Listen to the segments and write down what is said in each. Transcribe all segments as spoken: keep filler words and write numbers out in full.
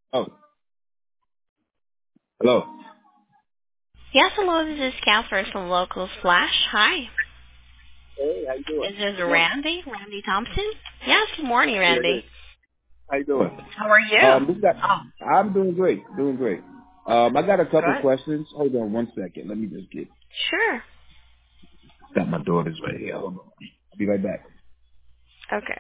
Oh, hello. Yes, hello, this is Catherine from Local Flash. Hi. Hey, how you doing? Is this Good morning. Randy? Randy Thompson? Yes, good morning, Yeah, it Randy. is. How you doing? How are you? Um, this got, Oh, I'm doing great, doing great. Um, I got a couple good. questions. Hold on one second. Let me just get, Sure. got my daughters right here. Hold on. I'll be right back. Okay.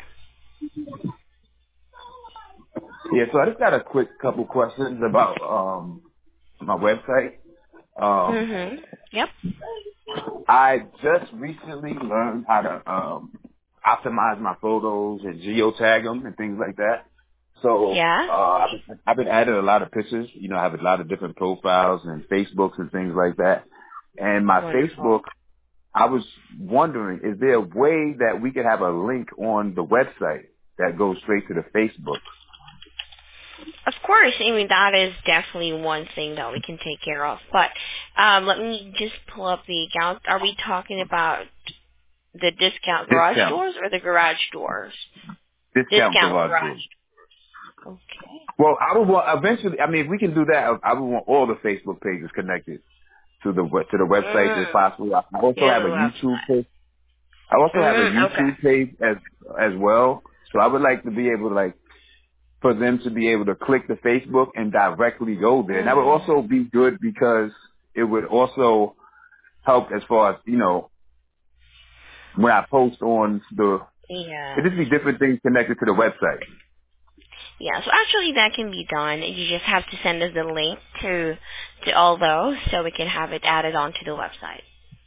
Yeah, so I just got a quick couple questions about um my website. Um, Mm-hmm. Yep. I just recently learned how to um, optimize my photos and geotag them and things like that. So Yeah? uh, I've, been, I've been adding a lot of pictures. You know, I have a lot of different profiles and Facebooks and things like that. And my Wonderful. Facebook, I was wondering, is there a way that we could have a link on the website that goes straight to the Facebook? Of course, I mean, that is definitely one thing that we can take care of. But um, let me just pull up the account. Are we talking about the discount garage Discount, doors or the garage doors? discount Discount garage garage. doors. Okay. Well, I would want eventually. I mean, if we can do that, I would want all the Facebook pages connected to the we- to the website Mm. if possible. I also Yeah, have the a website. YouTube page. I also have a Mm, okay. YouTube page as as well. So I would like to be able to like for them to be able to click the Facebook and directly go there. And that would Mm, also be good because it would also help as far as you know when I post on the. It yeah. just be different things connected to the website. Yeah, so actually that can be done. You just have to send us the link to to all those so we can have it added onto the website.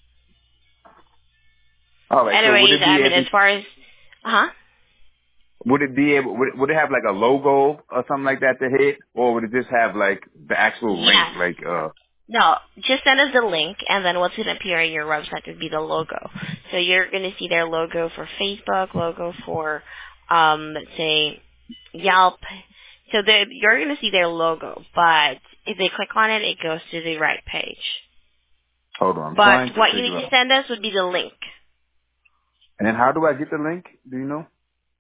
All right. So would Anyways, it I be mean, able? as far as, uh-huh. Would it be able? Would it, would it have like a logo or something like that to hit, or would it just have like the actual link? Yes. Like, uh, No, just send us the link, and then what's going to appear on your website would be the logo. So you're going to see their logo for Facebook, logo for, um, let's say, Yelp. So the- you're going to see their logo, but if they click on it, it goes to the right page. hold on, I'm But trying to what you need figure to out. send us would be the link. And then how do I get the link? Do you know?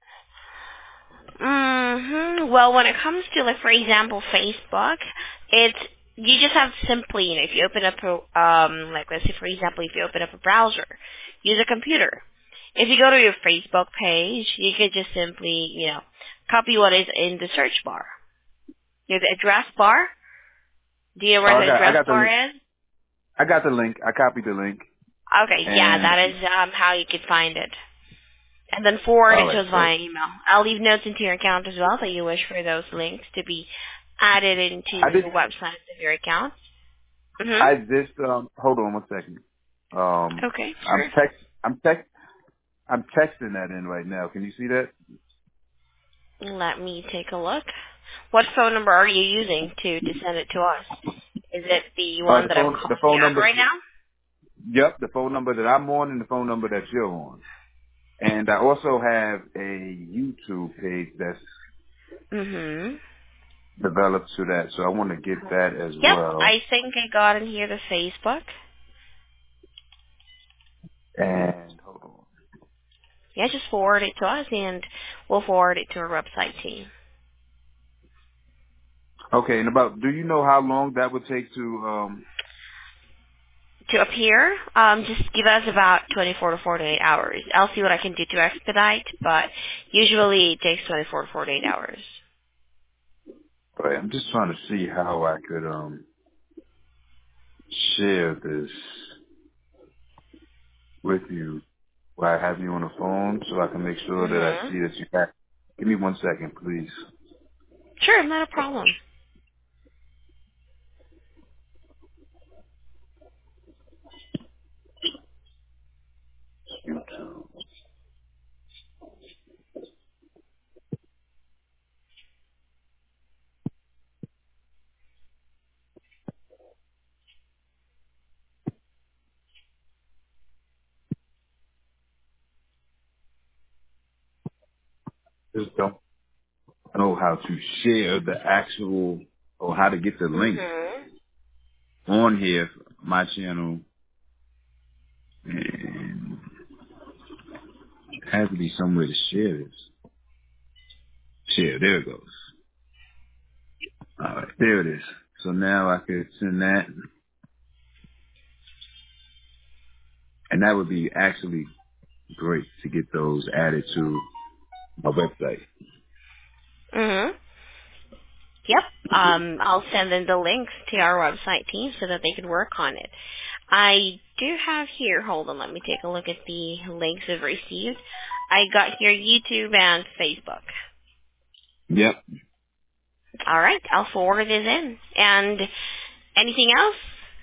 hmm Well, when it comes to, like, for example, Facebook, it's you just have simply, you know, if you open up a, um, like, let's say, for example, if you open up a browser, use a computer. If you go to your Facebook page, you could just simply, you know, copy what is in the search bar. You know, the address bar. Do you know Oh, where I the got, I address got the bar link. is? I got the link. I copied the link. Okay, yeah, And that is um, how you could find it. And then forward all it right, to us so via email. I'll leave notes into your account as well that you wish for those links to be added I into just, the website of your account. I Mm-hmm. just, um, hold on one second. Um, Okay, I'm sure. text, I'm text, I'm texting that in right now. Can you see that? Let me take a look. What phone number are you using to, to send it to us? Is it the Uh, one the that I'm phone, the calling you phone on number. right now? Yep, the phone number that I'm on and the phone number that you're on. And I also have a YouTube page that's Mm-hmm. developed to that, so I want to get that as Yep, well. I think I got in here the Facebook. And hold on. Yeah, just forward it to us and we'll forward it to our website team. Okay, and about, do you know how long that would take to, um, To appear, um, just give us about twenty-four to forty-eight hours. I'll see what I can do to expedite, but usually it takes twenty-four to forty-eight hours. wait, I'm just trying to see how I could, um, share this with you while I have you on the phone so I can make sure that I Mm-hmm. see that you have. Give me one second, please. Sure, not a problem. YouTube. Just don't know how to share the actual or how to get the link Mm-hmm. on here, my channel, and it has to be somewhere to share this. Share, there it goes. All right, there it is. So now I could send that, and that would be actually great to get those added to my website. Mm-hmm. Yep. Um, I'll send them the links to our website team so that they can work on it. I do have here, hold on, let me take a look at the links I've received. I got here YouTube and Facebook. Yep. All right, I'll forward this in. And anything else?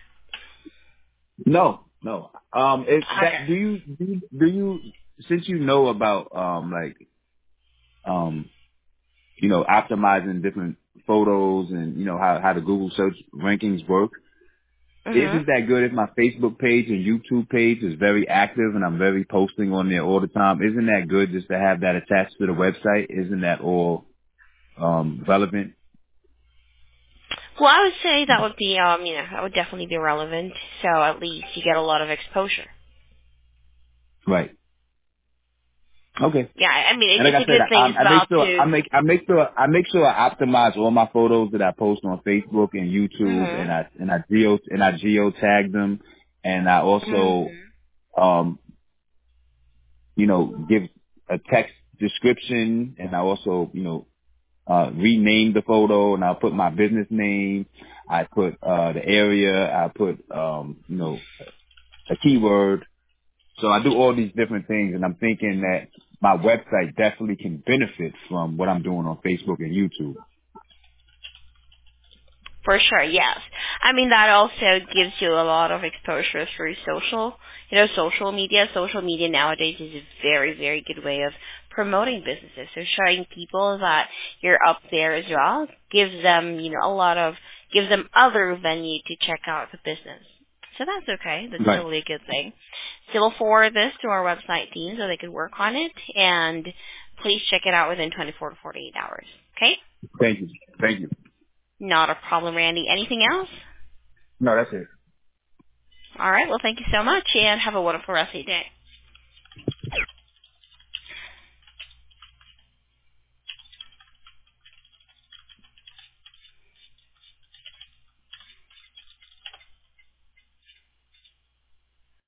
No, no. Um, is Okay. that do you do you, do you since you know about um like um you know optimizing different photos and you know how how the Google search rankings work? Mm-hmm. Isn't that good if my Facebook page and YouTube page is very active and I'm very posting on there all the time? Isn't that good just to have that attached to the website? Isn't that all um relevant? Well, I would say that would be, um, you know, that would definitely be relevant. So at least you get a lot of exposure. Right. Okay. Yeah, I mean, And it, like it's I a said, good I, thing as I make well sure to. I make I make sure I make sure I optimize all my photos that I post on Facebook and YouTube, and Mhm. I and I geo and I geo tag them, and I also Mhm. um you know give a text description, and I also you know uh rename the photo, and I put my business name, I put uh the area, I put um you know a keyword. So I do all these different things, and I'm thinking that my website definitely can benefit from what I'm doing on Facebook and YouTube. For sure, yes. I mean, that also gives you a lot of exposure through social, you know, social media. Social media nowadays is a very, very good way of promoting businesses. So showing people that you're up there as well gives them, you know, a lot of, gives them other venue to check out the business. So that's okay. That's Right. totally a good thing. So we'll forward this to our website team so they can work on it, and please check it out within twenty-four to forty-eight hours. Okay? Thank you. Thank you. Not a problem, Randy. Anything else? No, that's it. All right. Well, thank you so much, and have a wonderful rest of your day.